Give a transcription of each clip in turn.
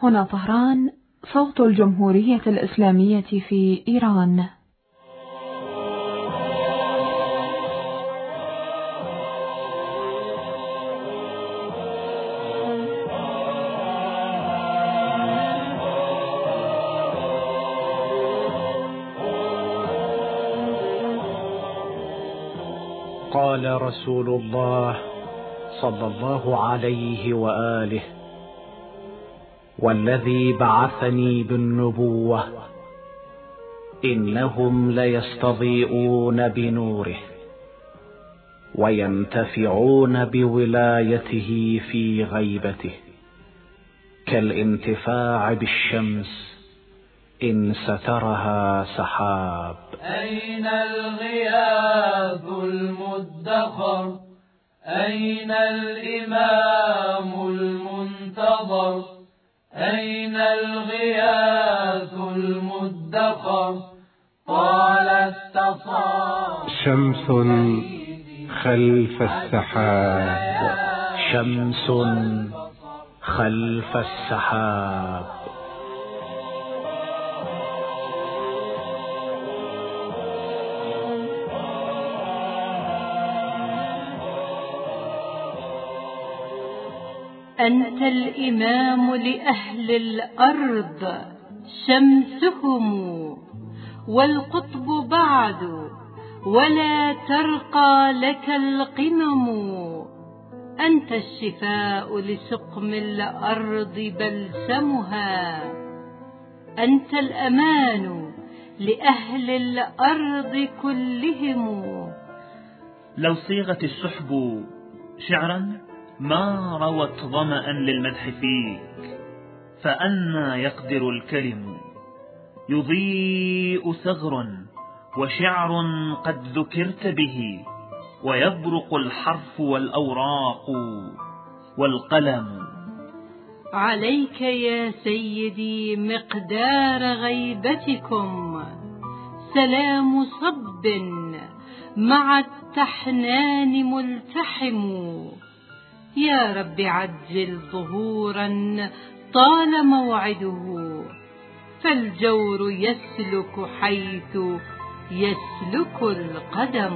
هنا طهران، صوت الجمهورية الإسلامية في إيران. قال رسول الله صلى الله عليه وآله: والذي بعثني بالنبوة إنهم ليستضيئون بنوره وينتفعون بولايته في غيبته كالانتفاع بالشمس إن سترها سحاب. أين الغياث المدخر؟ أين الإمام المنتظر؟ أين الغياث المدخر؟ قال استصاب شمس خلف السحاب، شمس خلف السحاب. أنت الإمام لأهل الأرض، شمسهم والقطب بعد، ولا ترقى لك القمم. أنت الشفاء لسقم الأرض بلسمها، أنت الأمان لأهل الأرض كلهم. لو صيغت السحب شعرا ما روت ظمأ للمدح فيك، فأنى يقدر الكلم. يضيء ثغر وشعر قد ذكرت به، ويبرق الحرف والأوراق والقلم. عليك يا سيدي مقدار غيبتكم، سلام صب مع التحنان ملتحم. يا رب عجل ظهورا طال موعده، فالجور يسلك حيث يسلك القدم.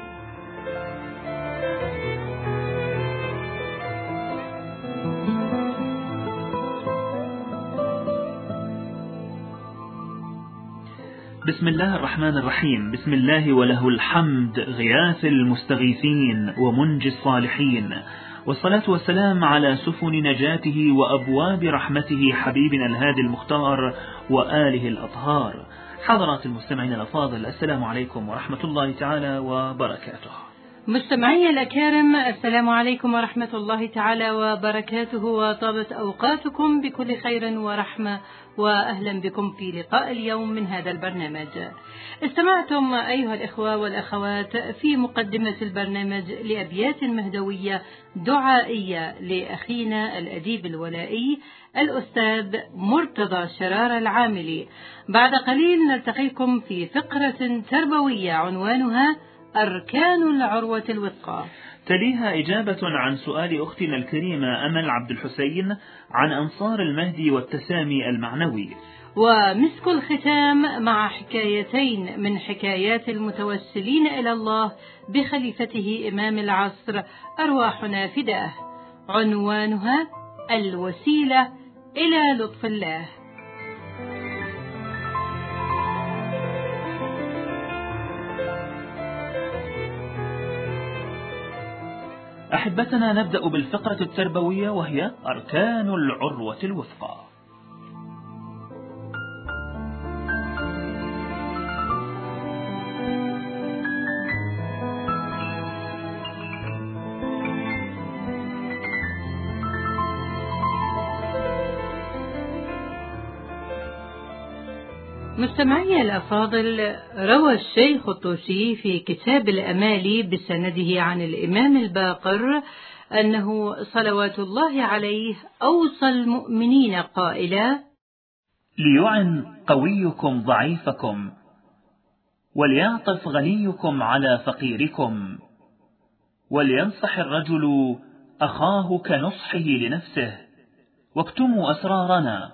بسم الله الرحمن الرحيم. بسم الله وله الحمد، غياث المستغيثين ومنجي الصالحين، والصلاة والسلام على سفن نجاته وأبواب رحمته حبيبنا الهادي المختار وآله الأطهار. حضرات المستمعين الأفاضل، السلام عليكم ورحمة الله تعالى وبركاته. مستمعي الأكارم، السلام عليكم ورحمة الله تعالى وبركاته، وطابت أوقاتكم بكل خير ورحمة، وأهلا بكم في لقاء اليوم من هذا البرنامج. استمعتم أيها الإخوة والأخوات في مقدمة البرنامج لأبيات مهدوية دعائية لأخينا الأديب الولائي الأستاذ مرتضى شرار العاملي. بعد قليل نلتقيكم في فقرة تربوية عنوانها أركان العروة الوثقى، تليها إجابة عن سؤال أختنا الكريمة أمل عبد الحسين عن أنصار المهدي والتسامي المعنوي، ومسك الختام مع حكايتين من حكايات المتوسلين إلى الله بخليفته إمام العصر أرواحنا فداه، عنوانها الوسيلة إلى لطف الله. أحبتنا، نبدأ بالفقرة التربوية وهي أركان العروة الوثقى. مستمعي الأفاضل، روى الشيخ الطوسي في كتاب الأمالي بسنده عن الإمام الباقر أنه صلوات الله عليه أوصى المؤمنين قائلا: ليعن قويكم ضعيفكم، وليعطف غنيكم على فقيركم، ولينصح الرجل أخاه كنصحه لنفسه، واكتموا أسرارنا،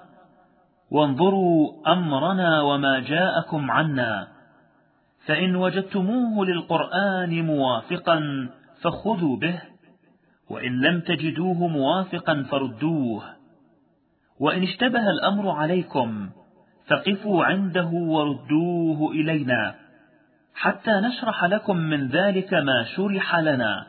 وانظروا أمرنا وما جاءكم عنا، فإن وجدتموه للقرآن موافقا فخذوا به، وإن لم تجدوه موافقا فردوه، وإن اشتبه الأمر عليكم فقفوا عنده وردوه إلينا حتى نشرح لكم من ذلك ما شرح لنا.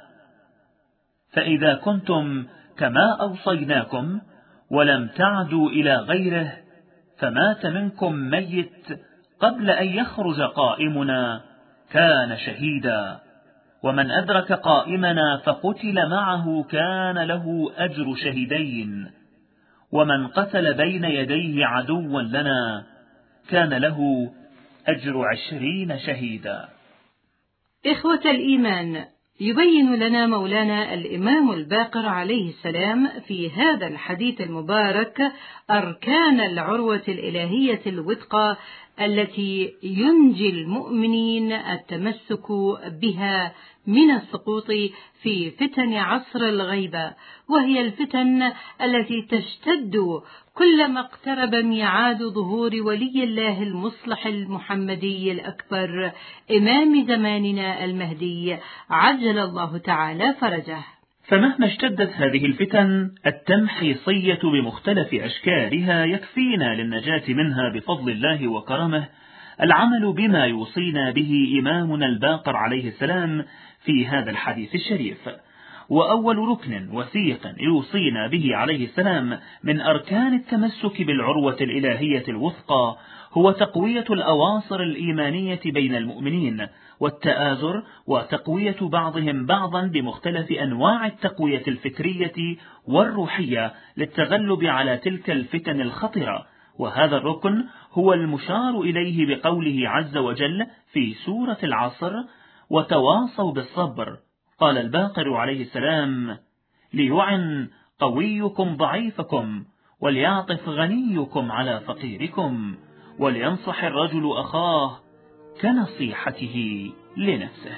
فإذا كنتم كما أوصيناكم ولم تعدوا إلى غيره، فمات منكم ميت قبل أن يخرج قائمنا كان شهيدا، ومن أدرك قائمنا فقتل معه كان له أجر شهيدين، ومن قتل بين يديه عدوا لنا كان له أجر 20 شهيدا. إخوة الإيمان، يبين لنا مولانا الإمام الباقر عليه السلام في هذا الحديث المبارك أركان العروة الإلهية الوثقى التي ينجي المؤمنين التمسك بها من السقوط في فتن عصر الغيبة، وهي الفتن التي تشتد كلما اقترب ميعاد ظهور ولي الله المصلح المحمدي الأكبر إمام زماننا المهدي عجل الله تعالى فرجه. فمهما اشتدت هذه الفتن التمحيصية بمختلف أشكالها يكفينا للنجاة منها بفضل الله وكرمه العمل بما يوصينا به إمامنا الباقر عليه السلام في هذا الحديث الشريف. وأول ركن وثيق يوصينا به عليه السلام من أركان التمسك بالعروة الإلهية الوثقى هو تقوية الأواصر الإيمانية بين المؤمنين، والتآزر وتقوية بعضهم بعضا بمختلف أنواع التقوية الفكرية والروحية للتغلب على تلك الفتن الخطرة. وهذا الركن هو المشار إليه بقوله عز وجل في سورة العصر: وتواصوا بالصبر. قال الباقر عليه السلام: ليعن قويكم ضعيفكم، وليعطف غنيكم على فقيركم، ولينصح الرجل أخاه كنصيحته لنفسه.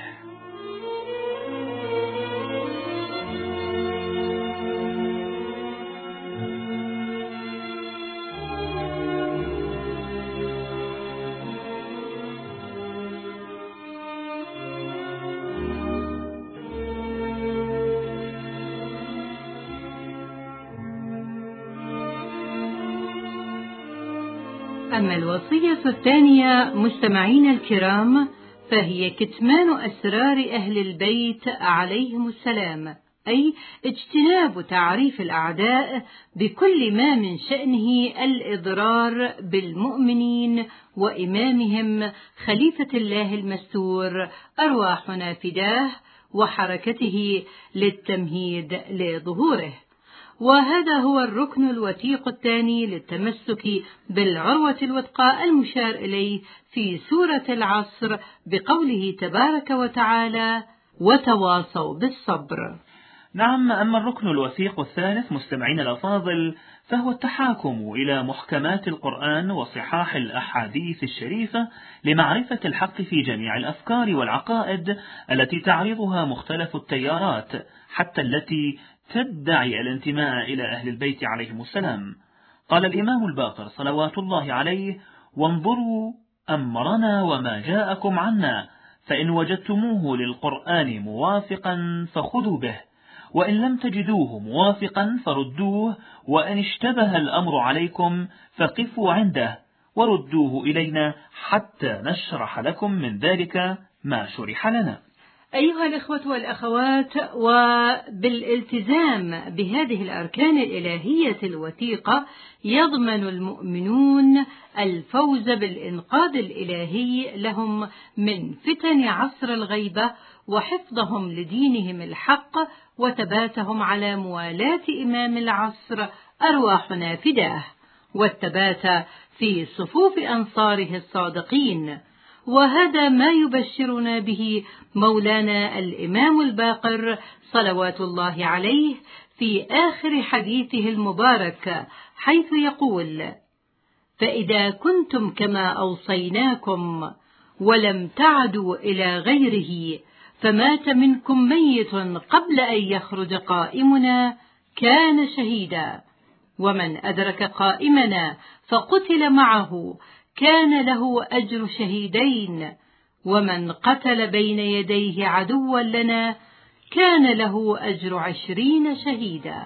أما الوصية الثانية مستمعين الكرام فهي كتمان أسرار أهل البيت عليهم السلام، أي اجتناب تعريف الأعداء بكل ما من شأنه الإضرار بالمؤمنين وإمامهم خليفة الله المستور أرواحنا فداه وحركته للتمهيد لظهوره. وهذا هو الركن الوثيق الثاني للتمسك بالعروة الوثقى المشار إليه في سورة العصر بقوله تبارك وتعالى: وتواصوا بالصبر. نعم، أما الركن الوثيق الثالث مستمعين الأفاضل فهو التحاكم إلى محكمات القرآن وصحاح الأحاديث الشريفة لمعرفة الحق في جميع الأفكار والعقائد التي تعرضها مختلف التيارات، حتى التي تدعي الانتماء إلى أهل البيت عليهم السلام. قال الإمام الباقر صلوات الله عليه: وانظروا أمرنا وما جاءكم عنا، فإن وجدتموه للقرآن موافقا فخذوا به، وإن لم تجدوه موافقا فردوه، وإن اشتبه الأمر عليكم فقفوا عنده وردوه إلينا حتى نشرح لكم من ذلك ما شرح لنا. أيها الإخوة والأخوات، وبالالتزام بهذه الأركان الإلهية الوثيقة يضمن المؤمنون الفوز بالإنقاذ الإلهي لهم من فتن عصر الغيبة، وحفظهم لدينهم الحق، وثباتهم على موالاة إمام العصر أرواحنا فداه، والثبات في صفوف أنصاره الصادقين. وهذا ما يبشرنا به مولانا الإمام الباقر صلوات الله عليه في آخر حديثه المبارك، حيث يقول: فإذا كنتم كما أوصيناكم ولم تعدوا إلى غيره، فمات منكم ميت قبل أن يخرج قائمنا كان شهيدا. ومن أدرك قائمنا فقتل معه كان له أجر شهيدين، ومن قتل بين يديه عدوا لنا كان له أجر 20 شهيدا.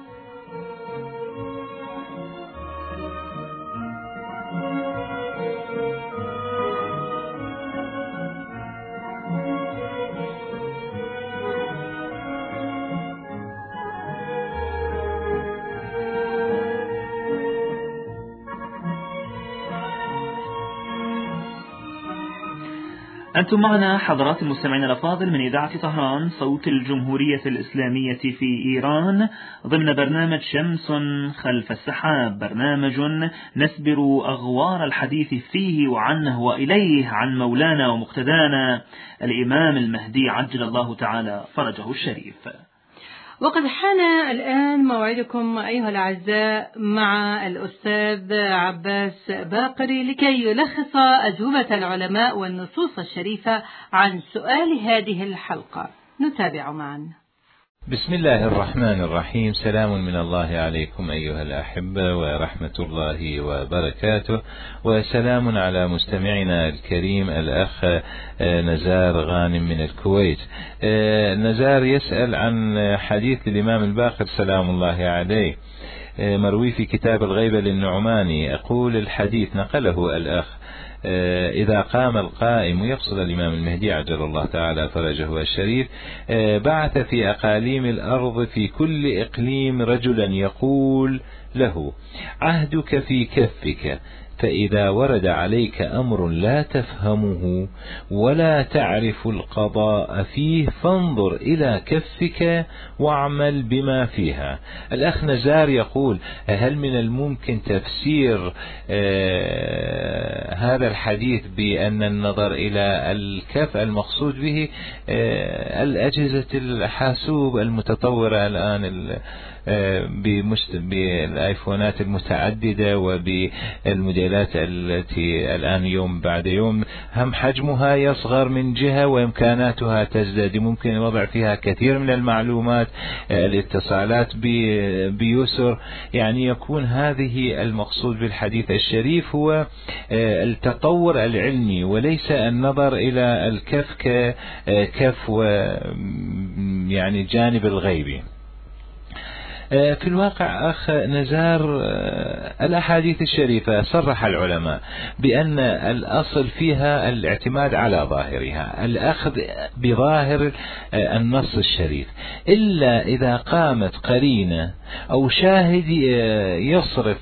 أنتم معنا حضرات المستمعين الأفاضل من إذاعة طهران صوت الجمهورية الإسلامية في إيران ضمن برنامج شمس خلف السحاب، برنامج نسبر أغوار الحديث فيه وعنه وإليه عن مولانا ومقتدانا الإمام المهدي عجل الله تعالى فرجه الشريف. وقد حان الآن موعدكم أيها الأعزاء مع الأستاذ عباس باقري لكي يلخص أجوبة العلماء والنصوص الشريفة عن سؤال هذه الحلقة. نتابع معا. بسم الله الرحمن الرحيم. سلام من الله عليكم أيها الأحبة ورحمة الله وبركاته، وسلام على مستمعنا الكريم الأخ نزار غانم من الكويت. نزار يسأل عن حديث الإمام الباقر سلام الله عليه مروي في كتاب الغيبة للنعماني. يقول الحديث نقله الأخ: إذا قام القائم، يقصد الإمام المهدي عجل الله تعالى فرجه الشريف، بعث في أقاليم الأرض في كل إقليم رجلا يقول له: عهدك في كفك، فإذا ورد عليك أمر لا تفهمه ولا تعرف القضاء فيه فانظر إلى كفك واعمل بما فيها. الأخ نزار يقول: هل من الممكن تفسير هذا الحديث بأن النظر إلى الكف المقصود به الأجهزة الحاسوب المتطورة الآن بالآيفونات المتعددة وبالموديلات التي الآن يوم بعد يوم هم حجمها يصغر من جهة وإمكاناتها تزداد، ممكن الوضع فيها كثير من المعلومات، الاتصالات بيسر، يعني يكون هذه المقصود بالحديث الشريف هو التطور العلمي وليس النظر إلى الكف ككف يعني جانب الغيبي. في الواقع أخ نزار الأحاديث الشريفة صرح العلماء بأن الأصل فيها الاعتماد على ظاهرها، الأخذ بظاهر النص الشريف، إلا إذا قامت قرينة أو شاهد يصرف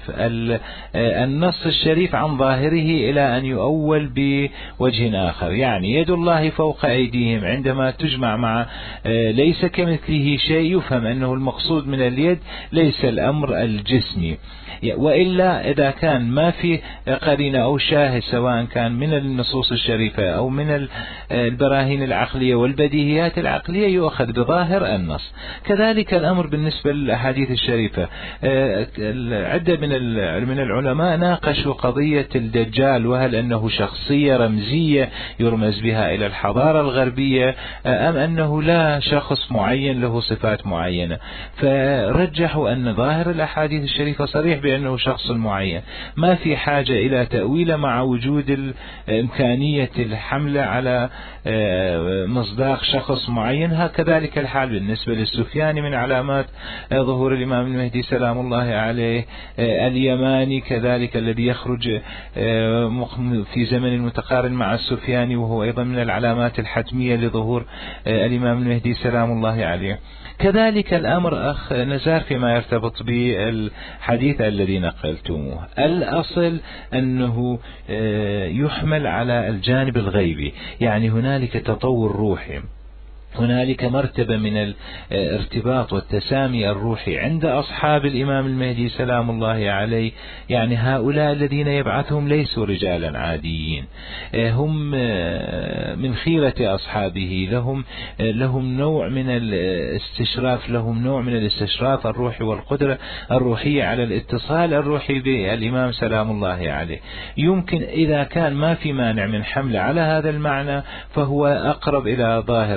النص الشريف عن ظاهره إلى أن يؤول بوجه آخر. يعني يد الله فوق أيديهم عندما تجمع مع ليس كمثله شيء يفهم أنه المقصود من اليد ليس الأمر الجسمي، وإلا إذا كان ما في قرينة أو شاهد سواء كان من النصوص الشريفة أو من البراهين العقلية والبديهيات العقلية يؤخذ بظاهر النص. كذلك الأمر بالنسبة للأحاديث الشريفة. عدة من العلماء ناقشوا قضية الدجال، وهل أنه شخصية رمزية يرمز بها إلى الحضارة الغربية أم أنه لا شخص معين له صفات معينة، فرجحوا أن ظاهر الأحاديث الشريفة صريح بأنه شخص معين، ما في حاجة إلى تأويل مع وجود إمكانية الحملة على مصداق شخص معين. هكذلك الحال بالنسبة للسفياني من علامات ظهور الإمام المهدي سلام الله عليه، اليماني كذلك الذي يخرج في زمن متقارن مع السفياني وهو أيضا من العلامات الحتمية لظهور الإمام المهدي سلام الله عليه. كذلك الأمر أخ نزار فيما يرتبط بالحديث الذي نقلتموه، الأصل أنه يحمل على الجانب الغيبي، يعني هنالك تطور روحي، هنالك مرتبة من الارتباط والتسامي الروحي عند أصحاب الإمام المهدي سلام الله عليه. يعني هؤلاء الذين يبعثهم ليسوا رجالا عاديين، هم من خيرة أصحابه، لهم نوع من الاستشراف، لهم نوع من الاستشراف الروحي والقدرة الروحية على الاتصال الروحي بالإمام سلام الله عليه. يمكن إذا كان ما في مانع من حمله على هذا المعنى فهو أقرب إلى ظاهر النص.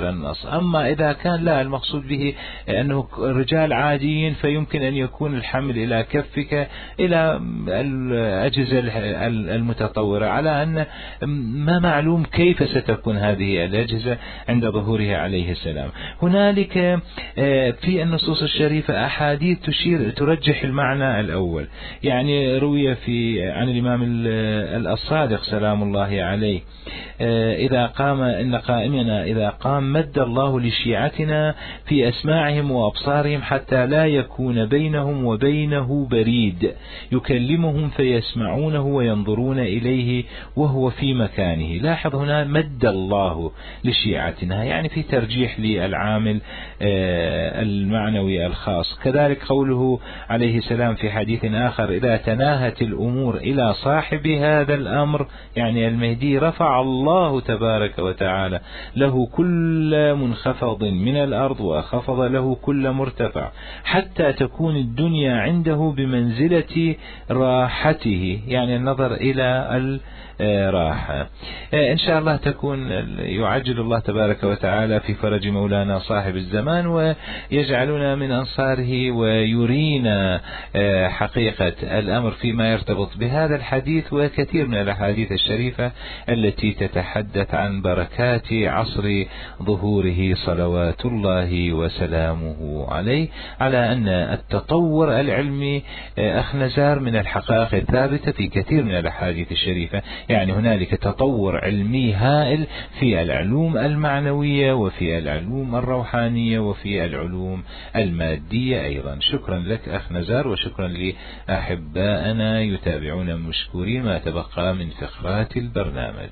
أما إذا كان لا المقصود به أنه رجال عاديين فيمكن أن يكون الحمل إلى كفك إلى الأجهزة المتطورة، على أن ما معلوم كيف ستكون هذه الأجهزة عند ظهوره عليه السلام. هنالك في النصوص الشريفة أحاديث ترجح المعنى الأول. يعني روي عن الإمام الصادق سلام الله عليه إذا قام إن قائمنا إذا قام مد الله لشيعتنا في أسماعهم وأبصارهم حتى لا يكون بينهم وبينه بريد يكلمهم فيسمعونه وينظرون إليه وهو في مكانه. لاحظ هنا مد الله لشيعتنا، يعني في ترجيح للعامل المعنوي الخاص. كذلك قوله عليه السلام في حديث آخر إذا تناهت الأمور إلى صاحب هذا الأمر يعني المهدي رفع الله تبارك وتعالى له كل منخفض من الأرض وخفض له كل مرتفع حتى تكون الدنيا عنده بمنزلة راحته، يعني النظر إلى راحة. إن شاء الله تكون يعجل الله تبارك وتعالى في فرج مولانا صاحب الزمان ويجعلنا من أنصاره ويرينا حقيقة الأمر فيما يرتبط بهذا الحديث وكثير من الأحاديث الشريفة التي تتحدث عن بركات عصر ظهوره صلوات الله وسلامه عليه، على أن التطور العلمي أخ نزار من الحقائق الثابتة في كثير من الأحاديث الشريفة. يعني هنالك تطور علمي هائل في العلوم المعنوية وفي العلوم الروحانية وفي العلوم المادية أيضا. شكرا لك أخ نزار، وشكرا لأحبائنا يتابعون مشكورين ما تبقى من فقرات البرنامج.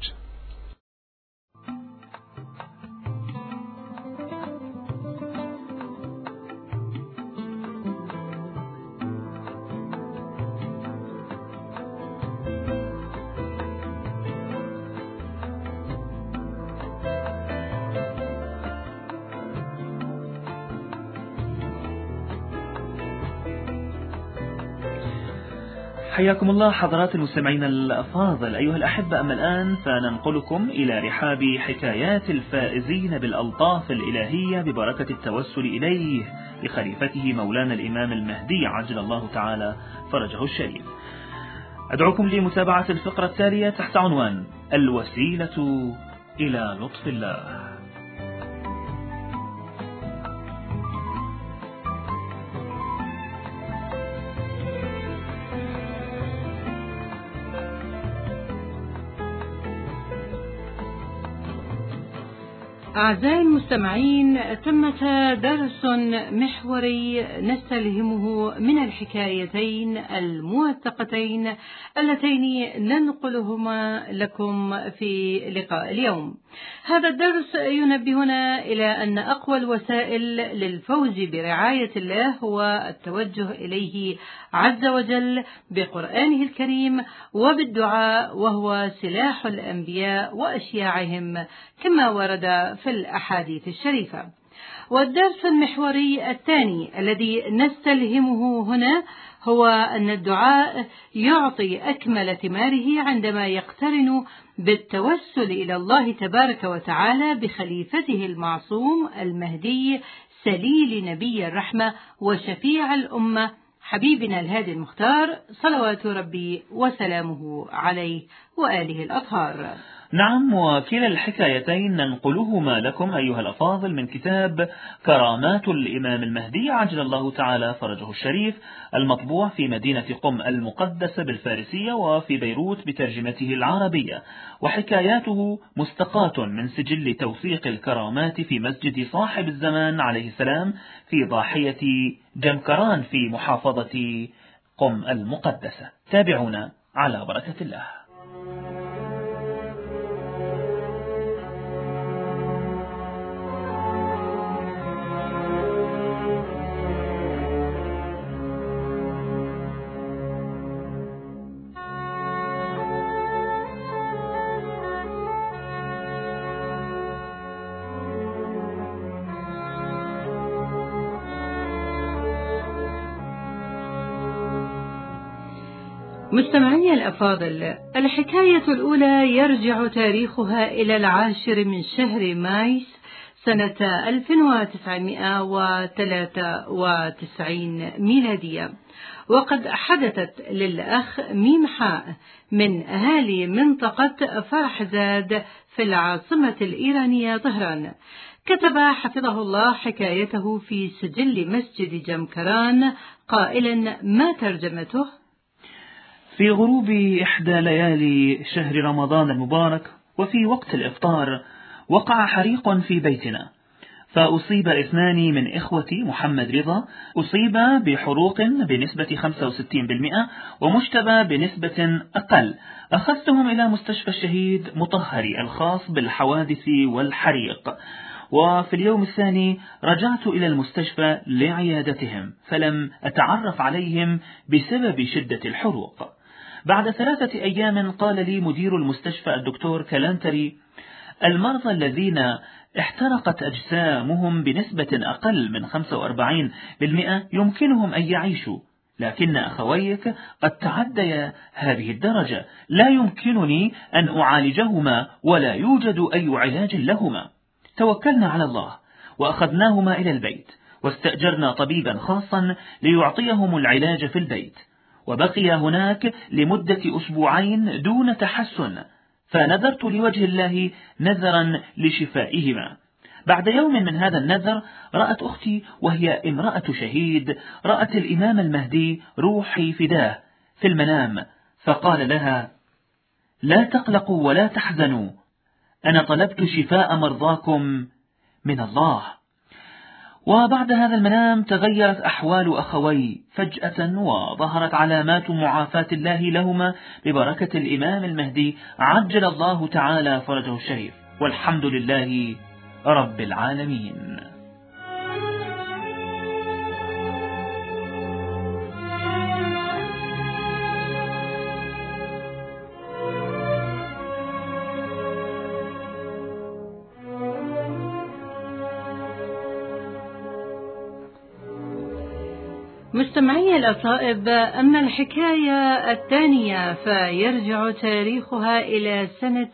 حياكم الله حضرات المستمعين الأفاضل. أيها الأحبة، أما الآن فننقلكم إلى رحاب حكايات الفائزين بالألطاف الإلهية ببركة التوسل إليه لخليفته مولانا الإمام المهدي عجل الله تعالى فرجه الشريف. أدعوكم لمتابعة الفقرة التالية تحت عنوان الوسيلة إلى لطف الله. أعزائي المستمعين، ثمة درس محوري نستلهمه من الحكايتين الموثقتين اللتين ننقلهما لكم في لقاء اليوم. هذا الدرس ينبهنا إلى أن أقوى الوسائل للفوز برعاية الله هو التوجه إليه عز وجل بقرآنه الكريم وبالدعاء، وهو سلاح الأنبياء وأشياعهم كما ورد في الأحاديث الشريفة. والدرس المحوري الثاني الذي نستلهمه هنا هو أن الدعاء يعطي أكمل ثماره عندما يقترن بالتوسل إلى الله تبارك وتعالى بخليفته المعصوم المهدي سليل نبي الرحمة وشفيع الأمة حبيبنا الهادي المختار صلوات ربي وسلامه عليه وآله الأطهار. نعم، وكلا الحكايتين ننقلهما لكم أيها الأفاضل من كتاب كرامات الإمام المهدي عجل الله تعالى فرجه الشريف، المطبوع في مدينة قم المقدسة بالفارسية وفي بيروت بترجمته العربية، وحكاياته مستقاة من سجل توثيق الكرامات في مسجد صاحب الزمان عليه السلام في ضاحية جمكران في محافظة قم المقدسة. تابعونا على بركة الله. مستمعي الأفاضل، الحكاية الأولى يرجع تاريخها إلى 10 من شهر مايس سنة 1993 ميلادية. وقد حدثت للأخ ميم حاء من أهالي منطقة فرحزاد في العاصمة الإيرانية طهران، كتب حفظه الله حكايته في سجل مسجد جمكران قائلا: ما ترجمته؟ في غروب إحدى ليالي شهر رمضان المبارك وفي وقت الإفطار وقع حريق في بيتنا، فأصيب 2 من إخوتي محمد رضا، أصيب بحروق بنسبة 65% ومجتبى بنسبة أقل. أخذتهم إلى مستشفى الشهيد مطهري الخاص بالحوادث والحريق، وفي اليوم الثاني رجعت إلى المستشفى لعيادتهم فلم أتعرف عليهم بسبب شدة الحروق. بعد 3 أيام قال لي مدير المستشفى الدكتور كلانتري: المرضى الذين احترقت أجسامهم بنسبة أقل من 45% يمكنهم أن يعيشوا، لكن أخويك قد تعديا هذه الدرجة، لا يمكنني أن أعالجهما ولا يوجد أي علاج لهما. توكلنا على الله وأخذناهما إلى البيت واستأجرنا طبيبا خاصا ليعطيهم العلاج في البيت، وبقي هناك لمدة 2 أسبوعين دون تحسن، فنذرت لوجه الله نذرا لشفائهما. بعد يوم من هذا النذر رأت أختي وهي امرأة شهيد، رأت الإمام المهدي روحي فداه في المنام، فقال لها: لا تقلقوا ولا تحزنوا، أنا طلبت شفاء مرضاكم من الله. وبعد هذا المنام تغيرت أحوال أخوي فجأة، وظهرت علامات معافاة الله لهما ببركة الإمام المهدي عجل الله تعالى فرجه الشريف، والحمد لله رب العالمين. مستمعي الأصائب، أما الحكاية الثانية فيرجع تاريخها إلى سنة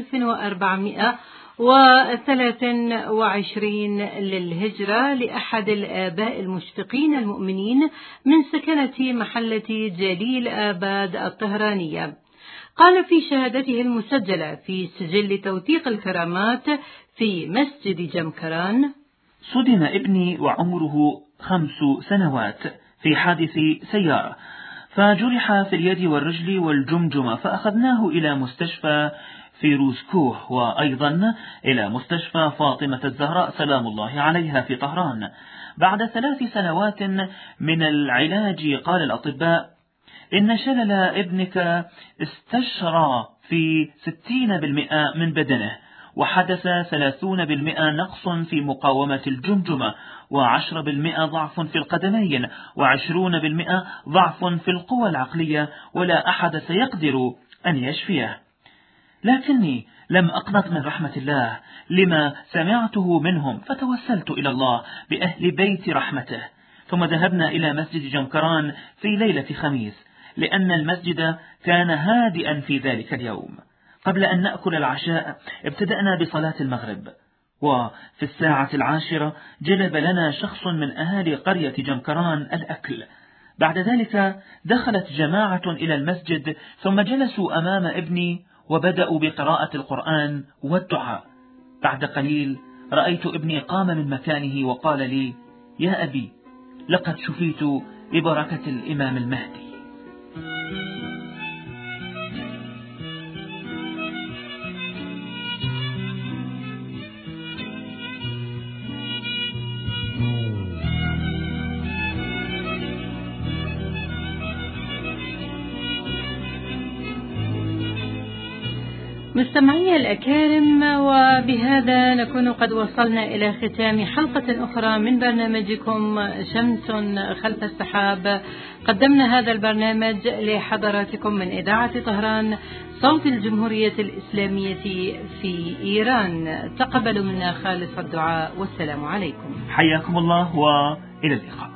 1423 للهجرة، لأحد الآباء المشفقين المؤمنين من سكنة محلة جليل آباد الطهرانية. قال في شهادته المسجلة في سجل توثيق الكرامات في مسجد جمكران: صدم ابني وعمره 5 سنوات في حادث سيارة، فجرح في اليد والرجل والجمجمة، فأخذناه إلى مستشفى فيروزكوه وأيضا إلى مستشفى فاطمة الزهراء سلام الله عليها في طهران. بعد 3 سنوات من العلاج قال الأطباء إن شلل ابنك استشرى في 60% من بدنه، وحدث 30% نقص في مقاومة الجمجمة، و10% ضعف في القدمين، و20% ضعف في القوى العقلية، ولا أحد سيقدر أن يشفيه. لكني لم أقنط من رحمة الله لما سمعته منهم، فتوسلت إلى الله بأهل بيت رحمته، ثم ذهبنا إلى مسجد جمكران في ليلة خميس، لأن المسجد كان هادئا في ذلك اليوم. قبل أن نأكل العشاء ابتدأنا بصلاة المغرب، وفي 10 جلب لنا شخص من أهالي قرية جمكران الأكل. بعد ذلك دخلت جماعة إلى المسجد، ثم جلسوا أمام ابني وبدأوا بقراءة القرآن والدعاء. بعد قليل رأيت ابني قام من مكانه وقال لي: يا أبي، لقد شفيت ببركة الإمام المهدي. مستمعي الأكارم، وبهذا نكون قد وصلنا إلى ختام حلقة أخرى من برنامجكم شمس خلف السحاب. قدمنا هذا البرنامج لحضراتكم من إذاعة طهران، صوت الجمهورية الإسلامية في إيران. تقبلوا منا خالص الدعاء، والسلام عليكم. حياكم الله وإلى اللقاء.